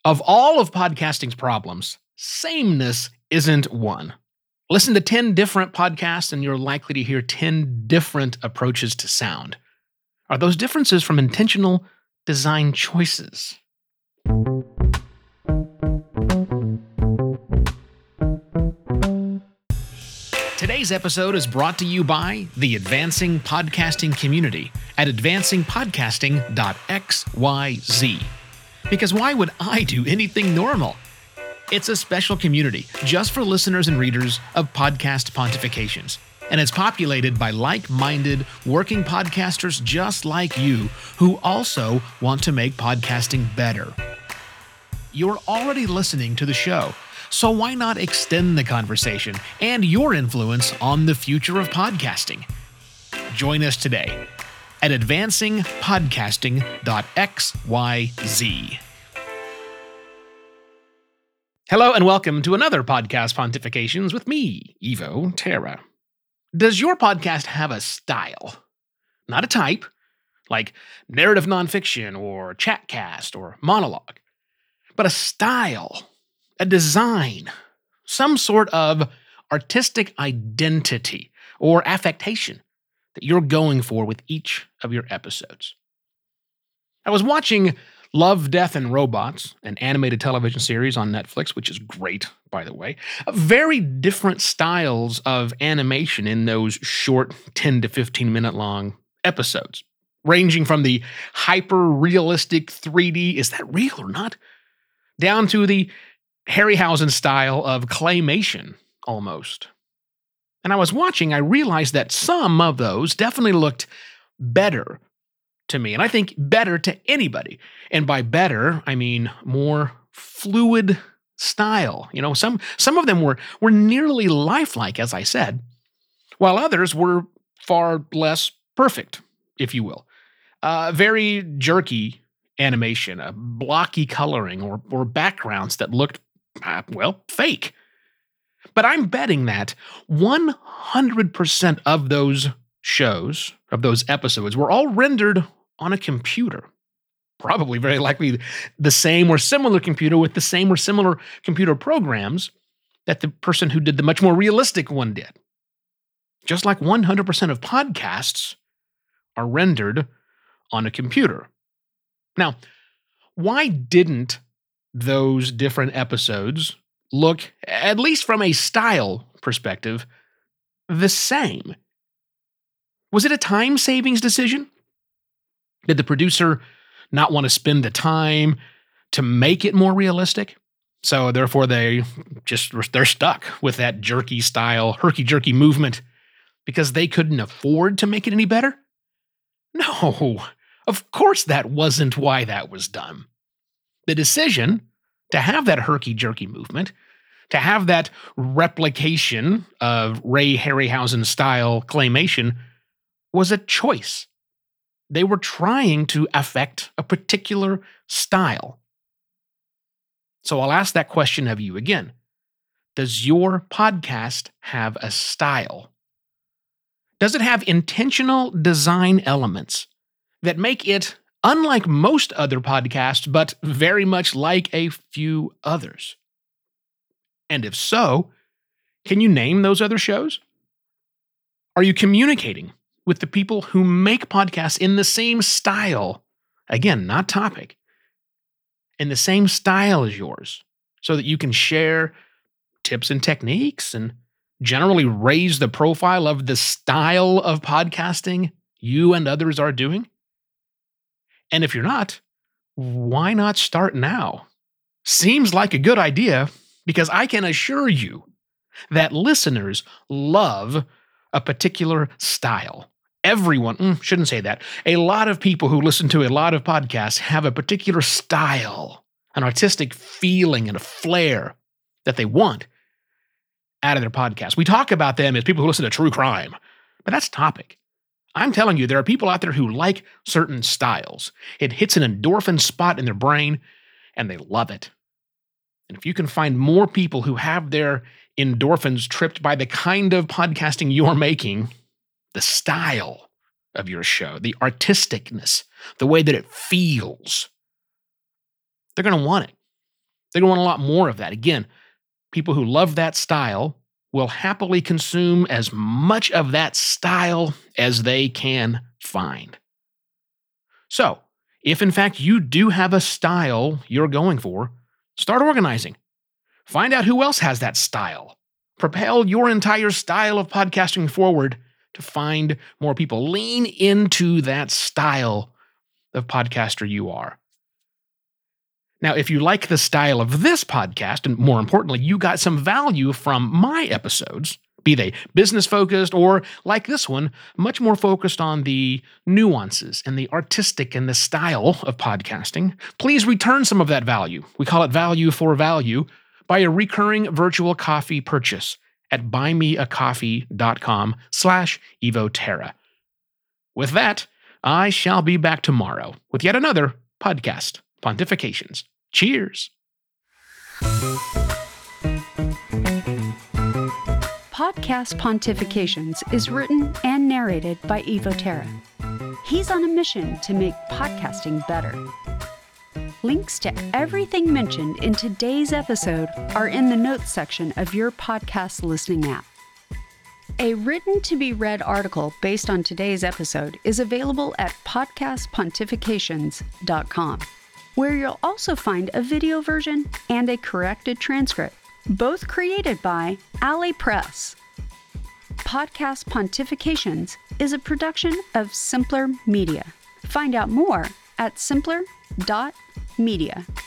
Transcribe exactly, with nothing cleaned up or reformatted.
Of all of podcasting's problems, sameness isn't one. Listen to ten different podcasts and you're likely to hear ten different approaches to sound. Are those differences from intentional design choices? Today's episode is brought to you by the Advancing Podcasting community at advancing podcasting dot x y z. Because why would I do anything normal? It's a special community just for listeners and readers of Podcast Pontifications, and it's populated by like-minded working podcasters just like you who also want to make podcasting better. You're already listening to the show, so why not extend the conversation and your influence on the future of podcasting? Join us today at advancing podcasting dot x y z. Hello and welcome to another Podcast Pontifications with me, Evo Terra. Does your podcast have a style? Not a type, like narrative nonfiction or chatcast or monologue, but a style, a design, some sort of artistic identity or affectation that you're going for with each of your episodes. I was watching Love, Death, and Robots, an animated television series on Netflix, which is great, by the way. Very different styles of animation in those short ten to fifteen minute long episodes, ranging from the hyper-realistic three D, is that real or not, down to the Harryhausen style of claymation, almost. And I was watching, I realized that some of those definitely looked better to me, and I think better to anybody. And by better, I mean more fluid style. You know, some some of them were were nearly lifelike, as I said, while others were far less perfect, if you will. Uh, very jerky animation, a blocky coloring, or or backgrounds that looked, uh, well, fake. But I'm betting that one hundred percent of those shows, of those episodes, were all rendered on a computer. Probably very likely the same or similar computer with the same or similar computer programs that the person who did the much more realistic one did. Just like one hundred percent of podcasts are rendered on a computer. Now, why didn't those different episodes look, at least from a style perspective, the same? Was it a time savings decision? Did the producer not want to spend the time to make it more realistic? So therefore they just, they're stuck with that jerky style, herky-jerky movement because they couldn't afford to make it any better? No, of course that wasn't why that was done. The decision to have that herky-jerky movement, to have that replication of Ray Harryhausen style claymation, was a choice. They were trying to affect a particular style. So I'll ask that question of you again. Does your podcast have a style? Does it have intentional design elements that make it unlike most other podcasts, but very much like a few others? And if so, can you name those other shows? Are you communicating with the people who make podcasts in the same style, again, not topic, in the same style as yours, so that you can share tips and techniques and generally raise the profile of the style of podcasting you and others are doing? And if you're not, why not start now? Seems like a good idea, because I can assure you that listeners love a particular style. Everyone, mm, shouldn't say that. A lot of people who listen to a lot of podcasts have a particular style, an artistic feeling and a flair that they want out of their podcast. We talk about them as people who listen to true crime, but that's topic. I'm telling you, there are people out there who like certain styles. It hits an endorphin spot in their brain, and they love it. And if you can find more people who have their endorphins tripped by the kind of podcasting you're making, the style of your show, the artisticness, the way that it feels, they're going to want it. They're going to want a lot more of that. Again, people who love that style will happily consume as much of that style as they can find. So, if in fact you do have a style you're going for, start organizing. Find out who else has that style. Propel your entire style of podcasting forward to find more people. Lean into that style of podcaster you are. Now, if you like the style of this podcast, and more importantly, you got some value from my episodes, be they business-focused or, like this one, much more focused on the nuances and the artistic and the style of podcasting, please return some of that value. We call it value for value by a recurring virtual coffee purchase at buymeacoffee.com slash evoterra. With that, I shall be back tomorrow with yet another podcast Pontifications. Cheers! Podcast Pontifications is written and narrated by Evo Terra. He's on a mission to make podcasting better. Links to everything mentioned in today's episode are in the notes section of your podcast listening app. A written-to-be-read article based on today's episode is available at podcast pontifications dot com, where you'll also find a video version and a corrected transcript, both created by Alley Press. Podcast Pontifications is a production of Simpler Media. Find out more at simpler dot media.